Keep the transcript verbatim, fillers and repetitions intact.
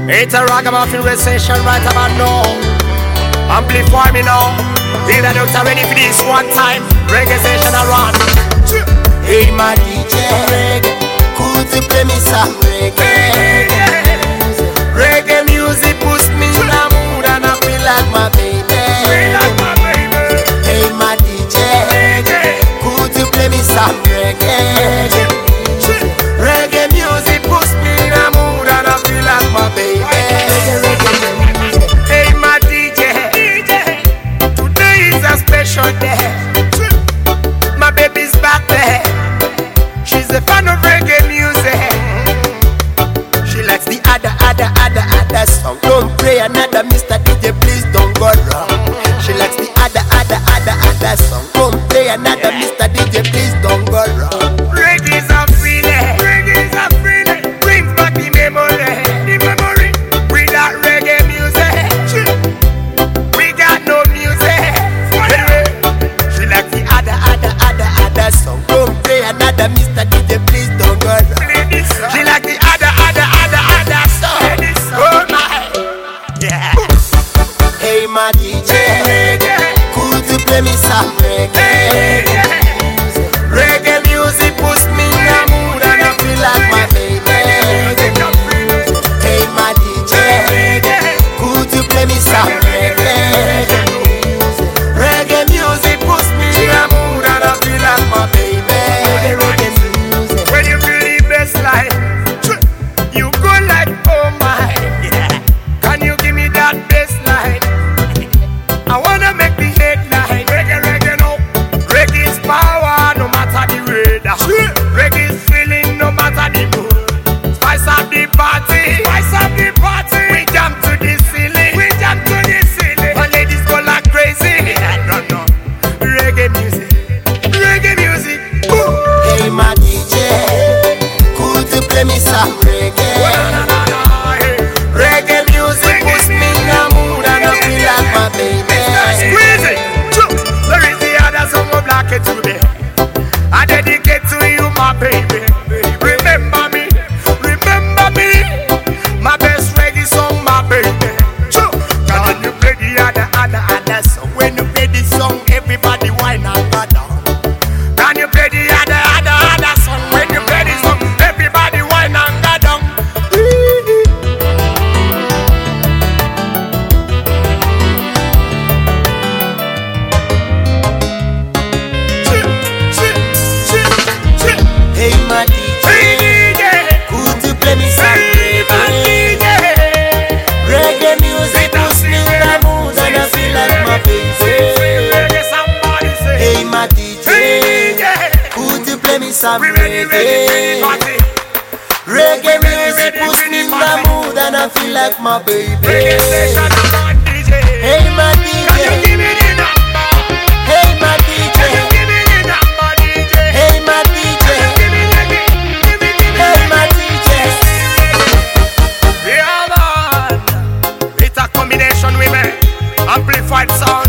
It's a ragamuffin recession right about now. Amplify me now. Hear the doctor ready for this one time. Reggae session around. Hey my D J, could you play me some reggae? Reggae music puts me in the mood and I feel like my baby. Hey my D J, could you play me some reggae? Reggae music puts me in the mood and I feel like my baby. Hey my D J, today is a special day. My baby's back there. She's a fan of reggae music. She likes the other, other, other, other song. Don't play another, Mister D J, please don't go wrong. She likes the other, other, other, other song. Don't play another, Mister D J, please don't go wrong. Reggae's a feeling, reggae's a feeling. Brings back the memory, the memory. With that reggae music, we got no music. She likes the other, other, other, other song. Don't play another, Mister D J, please don't go wrong. She like the other, other, other, other song. Oh my, yeah. Hey my D J, could you play me some reggae? Reggae music puts me in the mood and I feel like my baby. Hey my D J, could you play me some reggae? Reggae music puts me in the mood and I feel like my baby. When you feel the best life, you go like, oh my, yeah. Can you give me that best line? I wanna make the headline. Reggae, reggae, no. Reggae is power, no matter the weather. Reggae is feeling, no matter the mood. Spice up the party, spice up the party. We jump to the ceiling, we jump to the ceiling. And ladies go like crazy. I don't know. Reggae music, reggae music. Ooh. Hey my D J, could you play me some reggae? Reggae music puts me in the mood and I feel like my baby. Squeeze it. There is the other song of Black It today. I dedicate to you, my baby. Remember me, remember me. My best reggae song, my baby. Can you play the other, other, other song? When you play this song, everybody whine and go down. Can you play the other, other, other song? When you play this song, everybody whine and go down. Hey my D J, could you play me some reggae? Reggae music puts me in the mood and I feel like my baby. Hey my D J, could you play me some reggae? Reggae music puts me in the mood and I feel like my baby. Hey my D J, hey my D J, hey my D J, hey my D J. Yeah man, it's a combination we make. Amplified sound.